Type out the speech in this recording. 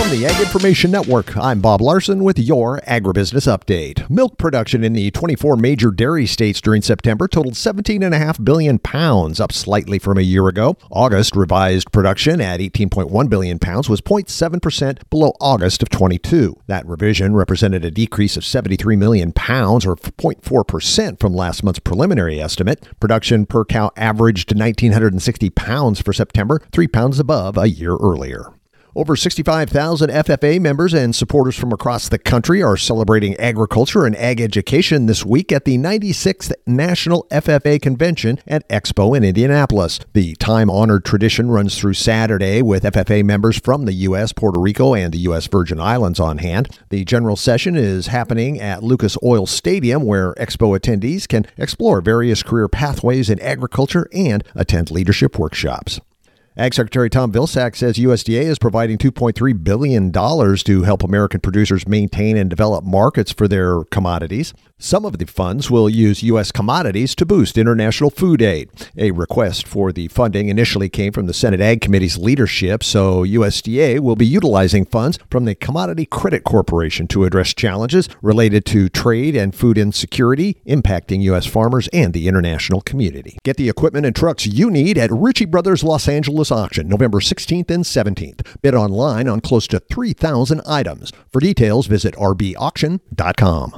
From the Ag Information Network, I'm Bob Larson with your Agribusiness Update. Milk production in the 24 major dairy states during September totaled 17.5 billion pounds, up slightly from a year ago. August revised production at 18.1 billion pounds was 0.7% below August of 22. That revision represented a decrease of 73 million pounds, or 0.4% from last month's preliminary estimate. Production per cow averaged 1,960 pounds for September, 3 pounds above a year earlier. Over 65,000 FFA members and supporters from across the country are celebrating agriculture and ag education this week at the 96th National FFA Convention and Expo in Indianapolis. The time-honored tradition runs through Saturday with FFA members from the U.S., Puerto Rico, and the U.S. Virgin Islands on hand. The general session is happening at Lucas Oil Stadium, where Expo attendees can explore various career pathways in agriculture and attend leadership workshops. Ag Secretary Tom Vilsack says USDA is providing $2.3 billion to help American producers maintain and develop markets for their commodities. Some of the funds will use U.S. commodities to boost international food aid. A request for the funding initially came from the Senate Ag Committee's leadership, so USDA will be utilizing funds from the Commodity Credit Corporation to address challenges related to trade and food insecurity impacting U.S. farmers and the international community. Get the equipment and trucks you need at Ritchie Brothers Los Angeles Auction, November 16th and 17th. Bid online on close to 3,000 items. For details, visit rbauction.com.